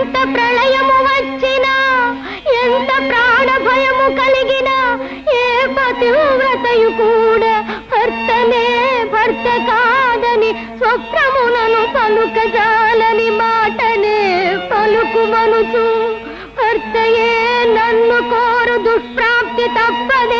ఎంత ప్రళయము వచ్చినా, ఎంత ప్రాణ భయము కలిగినా, ఏ పతివ్రతయు కూడా భర్తనే భర్త కాదని స్వప్నమునను పలుకజాలని మాటనే పలుకుమనుచు, భర్తయే నన్ను కోరు దుష్ప్రాప్తి తప్పదే